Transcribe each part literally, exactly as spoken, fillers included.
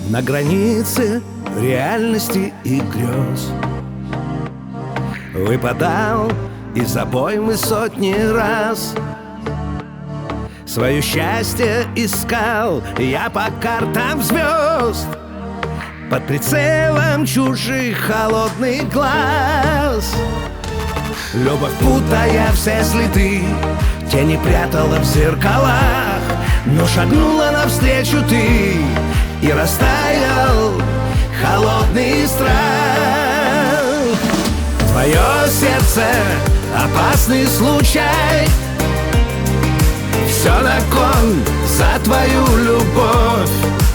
На границе реальности и грез выпадал из обоймы сотни раз. Свое счастье искал я по картам звезд, под прицелом чужих холодных глаз. Любовь, путая все следы, тени прятала в зеркалах, но шагнула навстречу ты, и растаял холодный страх. Твое сердце — опасный случай, все на кон за твою любовь.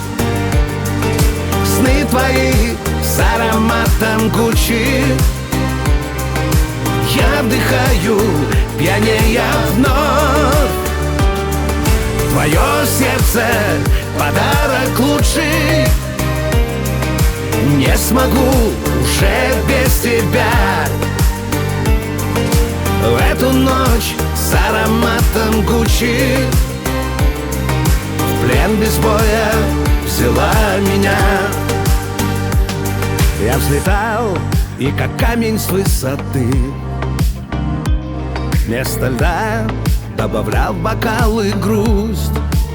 Сны твои с ароматом Гуччи я вдыхаю, пьянея вновь. Твое сердце — подарок лучший, не смогу уже без тебя. В эту ночь с ароматом Гуччи в плен без боя взяла меня. Я взлетал, и как камень с высоты вместо льда добавлял в бокалы грусть.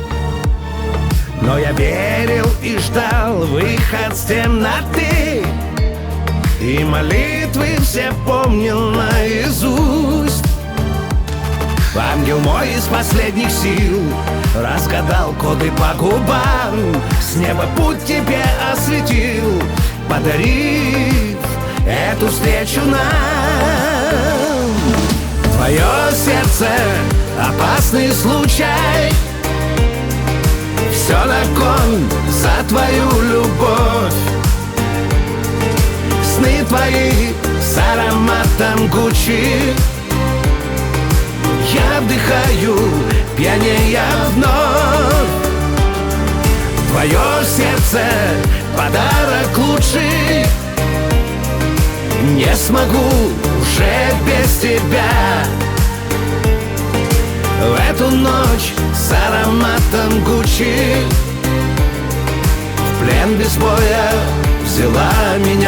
Но я верил и ждал выход с темноты, и молитвы все помнил наизусть. Ангел мой из последних сил разгадал коды по губам, с неба путь тебе осветил, подарив эту встречу нам. Твое сердце — опасный случай, все на кон за твою любовь. Сны твои с ароматом Гуччи я вдыхаю, пьянея вновь. Твое сердце — подарок лучший, не смогу уже без тебя. В эту ночь с ароматом Гуччи в плен без боя взяла меня.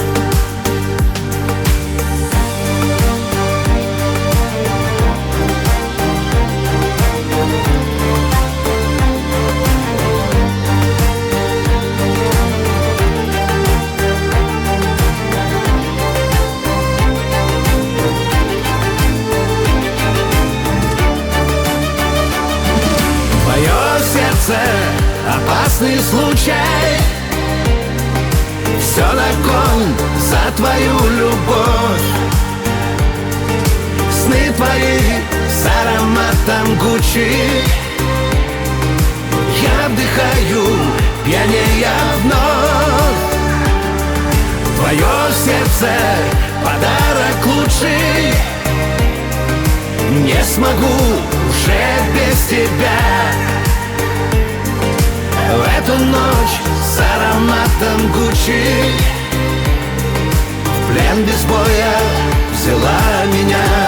Опасный случай, все на кон за твою любовь. Сны твои с ароматом Гуччи я вдыхаю, пьянея вновь. Твое сердце — подарок лучший, не смогу уже без тебя. В эту ночь с ароматом Гуччи в плен без боя взяла меня.